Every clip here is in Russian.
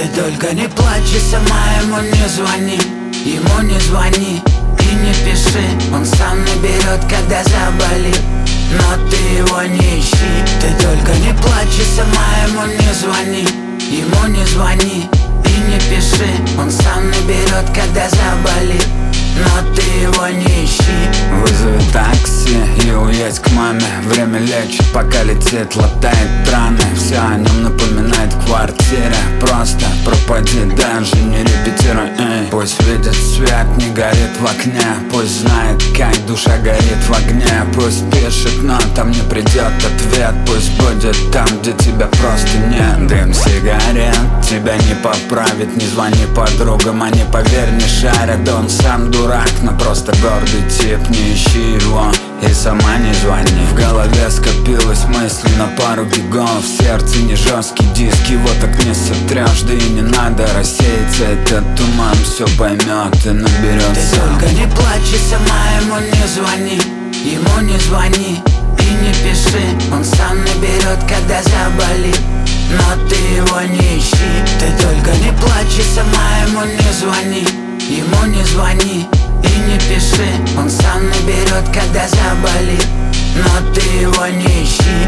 Ты только не плачь и сама ему не звони. Ему не звони и не пиши, он сам наберет, когда заболит. Но ты его не ищи. Ты только не плачь и сама ему не звони. Ему не звони и не пиши, он сам наберет, когда заболит. Но ты его не ищи. Вызови такси и уедь к маме. Время лечит, пока летит, латает раны. Все о нем напоминает в квартире. Просто пропади, даже не репетируй, эй. Пусть видит свет, не горит в окне. Пусть знает, как душа горит в огне. Пусть пишет, но там не придет ответ. Пусть будет там, где тебя просто нет. Дым сигарет тебя не поправит. Не звони подругам, они, поверь, не шарят. Да он сам дурак, но просто гордый тип. Не ищи его и сама не звони. В голове скопилось мысли на пару гигов. В сердце не жесткий диск, его так не сотрешь. Да и не надо рассеяться, этот туман все поймет и наберет Ты сам. только не плачь и сама ему не звони. Ему не звони и не пиши, он сам наберет, когда заболит. Но ты его не ищи. Ты только не плачь и сама ему не звони. Ему не звони и не пиши, он сам наберет, когда заболит. Но ты его не ищи.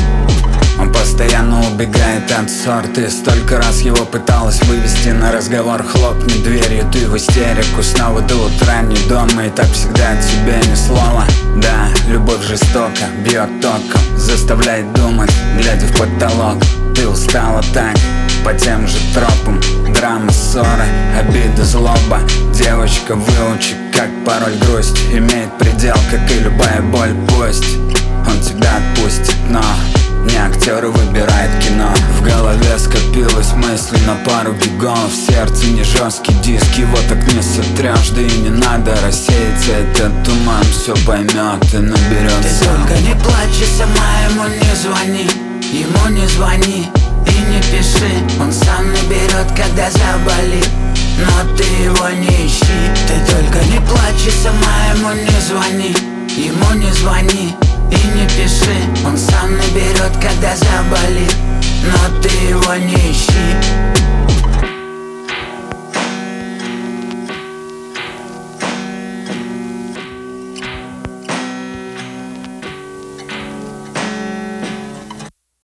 Он постоянно убегает от ссор. Ты столько раз его пыталась вывести на разговор. Хлопни дверью, ты в истерику. Снова до утра не дома, и так всегда от тебя ни слова. Да, любовь жестока, бьет током, заставляет думать, глядя в потолок. Ты устала так, по тем же тропам. Драма, ссоры, обида, злоба. Девочка, выучи, как пароль грусть. Имеет предел, как и любая боль. Пусть он тебя отпустит, но не актеры выбирает кино. В голове скопилось мысли на пару гигов. В сердце не жесткий диск, его так не сотрешь. Да и не надо рассеяться, этот туман все поймет и наберет Ты сам. только не плачь и сама ему не звони. Ему не звони и не пиши, он сам наберет, когда заболит. Но ты его не ищи. Ты только не плачь и сама ему не звони. Ему не звони и не пиши, он сам наберет, когда заболит. Но ты его не ищи.